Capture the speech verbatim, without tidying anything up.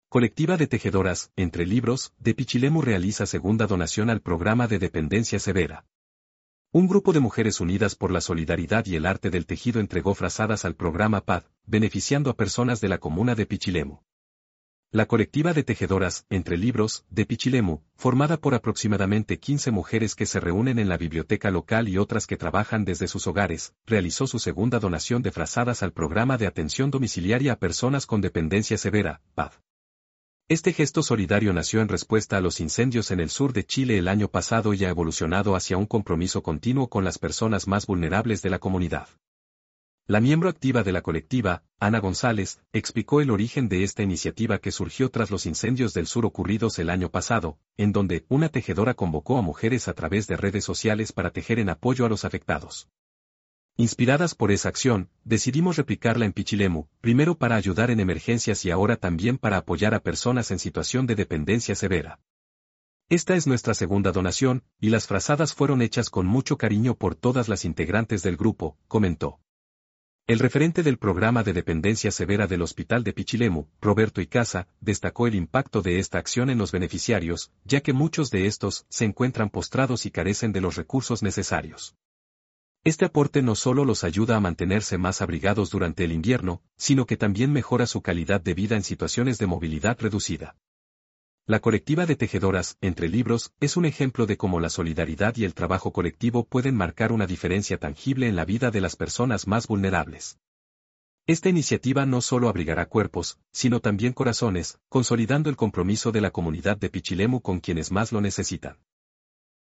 Colectiva de Tejedoras, Entre Libros, de Pichilemu realiza segunda donación al programa de dependencia severa. Un grupo de mujeres unidas por la solidaridad y el arte del tejido entregó frazadas al programa P A D, beneficiando a personas de la comuna de Pichilemu. La colectiva de tejedoras, Entre Libros, de Pichilemu, formada por aproximadamente quince mujeres que se reúnen en la biblioteca local y otras que trabajan desde sus hogares, realizó su segunda donación de frazadas al programa de atención domiciliaria a personas con dependencia severa, P A D. Este gesto solidario nació en respuesta a los incendios en el sur de Chile el año pasado y ha evolucionado hacia un compromiso continuo con las personas más vulnerables de la comunidad. La miembro activa de la colectiva, Ana González, explicó el origen de esta iniciativa que surgió tras los incendios del sur ocurridos el año pasado, en donde una tejedora convocó a mujeres a través de redes sociales para tejer en apoyo a los afectados. Inspiradas por esa acción, decidimos replicarla en Pichilemu, primero para ayudar en emergencias y ahora también para apoyar a personas en situación de dependencia severa. Esta es nuestra segunda donación, y las frazadas fueron hechas con mucho cariño por todas las integrantes del grupo, comentó. El referente del programa de dependencia severa del Hospital de Pichilemu, Roberto Icaza, destacó el impacto de esta acción en los beneficiarios, ya que muchos de estos se encuentran postrados y carecen de los recursos necesarios. Este aporte no solo los ayuda a mantenerse más abrigados durante el invierno, sino que también mejora su calidad de vida en situaciones de movilidad reducida. La colectiva de tejedoras, Entre Libros, es un ejemplo de cómo la solidaridad y el trabajo colectivo pueden marcar una diferencia tangible en la vida de las personas más vulnerables. Esta iniciativa no solo abrigará cuerpos, sino también corazones, consolidando el compromiso de la comunidad de Pichilemu con quienes más lo necesitan.